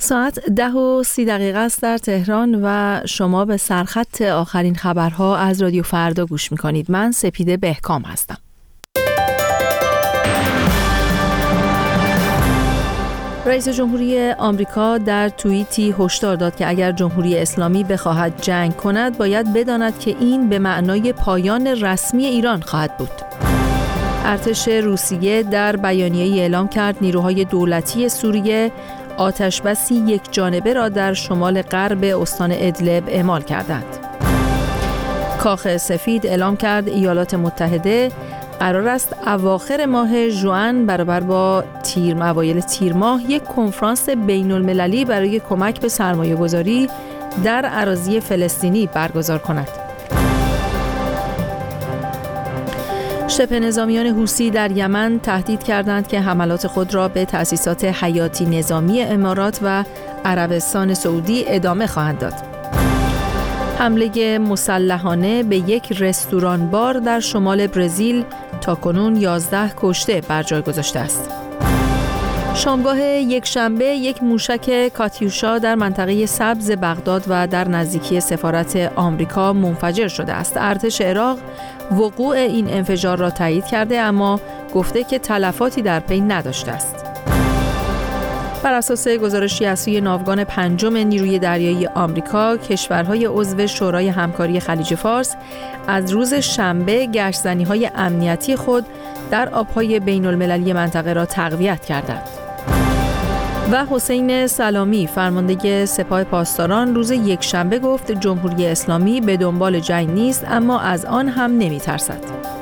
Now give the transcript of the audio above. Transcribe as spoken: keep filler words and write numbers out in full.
ساعت ده و سی دقیقه است در تهران و شما به سرخط آخرین خبرها از رادیو فردا گوش می‌کنید. من سپیده بهکام هستم. رئیس جمهوری آمریکا در توییتی هشدار داد که اگر جمهوری اسلامی بخواهد جنگ کند باید بداند که این به معنای پایان رسمی ایران خواهد بود. ارتش روسیه در بیانیه‌ای اعلام کرد نیروهای دولتی سوریه آتشبسی یک جانبه را در شمال غرب استان ادلب اعمال کردند. کاخ سفید اعلام کرد ایالات متحده قرار است اواخر ماه ژوئن برابر با تیر اوایل تیر ماه یک کنفرانس بین المللی برای کمک به سرمایه گذاری در اراضی فلسطینی برگزار کند. شبه نظامیان حوثی در یمن تهدید کردند که حملات خود را به تأسیسات حیاتی نظامی امارات و عربستان سعودی ادامه خواهند داد. حمله مسلحانه به یک رستوران بار در شمال برزیل تاکنون یازده کشته بر جای گذاشته است. شامگاه یک شنبه یک موشک کاتیوشا در منطقه سبز بغداد و در نزدیکی سفارت آمریکا منفجر شده است. ارتش عراق وقوع این انفجار را تایید کرده اما گفته که تلفاتی در پی نداشته است. بر اساس گزارشی از سوی ناوگان پنجم نیروی دریایی آمریکا، کشورهای عضو شورای همکاری خلیج فارس از روز شنبه گشت‌زنی‌های امنیتی خود در آب‌های بین‌المللی منطقه را تقویت کردند. و حسین سلامی فرمانده سپاه پاسداران روز یکشنبه گفت جمهوری اسلامی به دنبال جنگ نیست اما از آن هم نمی‌ترسد.